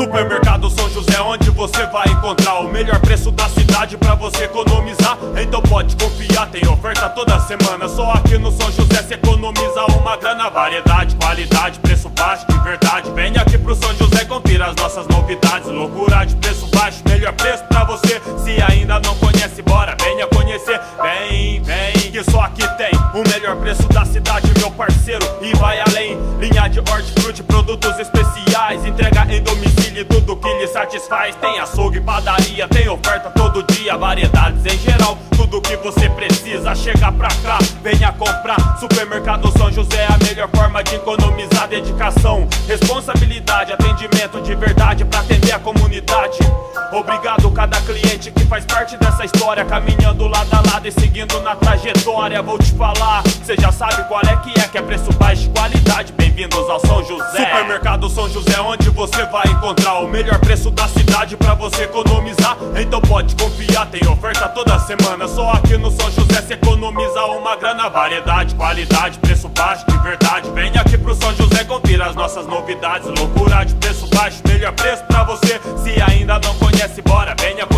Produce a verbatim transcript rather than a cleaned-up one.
Supermercado São José, onde você vai encontrar o melhor preço da cidade pra você economizar. Então pode confiar, tem oferta toda semana. Só aqui no São José se economiza uma grana. Variedade, qualidade, preço baixo de verdade. Vem aqui pro São José, confira as nossas novidades. Loucura de preço baixo, melhor preço pra você. Se ainda não conhece, bora, venha conhecer. Vem, vem, que só aqui tem o melhor preço da cidade, meu parceiro. E vai além, linha de hortifruti, produtos especiais. Entrega em domicílio, tudo que lhe satisfaz. Tem açougue, padaria, tem oferta todo dia. Variedades em geral, tudo que você precisa. Chega pra cá, venha comprar. Supermercado São José é a melhor forma de economizar. Dedicação, responsabilidade, atendimento de verdade pra atender a comunidade. Obrigado cada cliente que faz parte dessa história, caminhando lado a lado e seguindo na trajetória. Vou te falar, cê já sabe qual é que é, que é preço baixo e qualidade. Bem-vindos ao São José. Supermercado São José, onde você vai encontrar o melhor preço da cidade pra você economizar. Então pode confiar, tem oferta toda semana. Só aqui no São José se economiza uma grana. Variedade, qualidade, preço baixo de verdade. Vem aqui pro São José, confira as nossas novidades. Loucura de preço baixo, melhor preço pra você. Se ainda não conhece, bora, venha.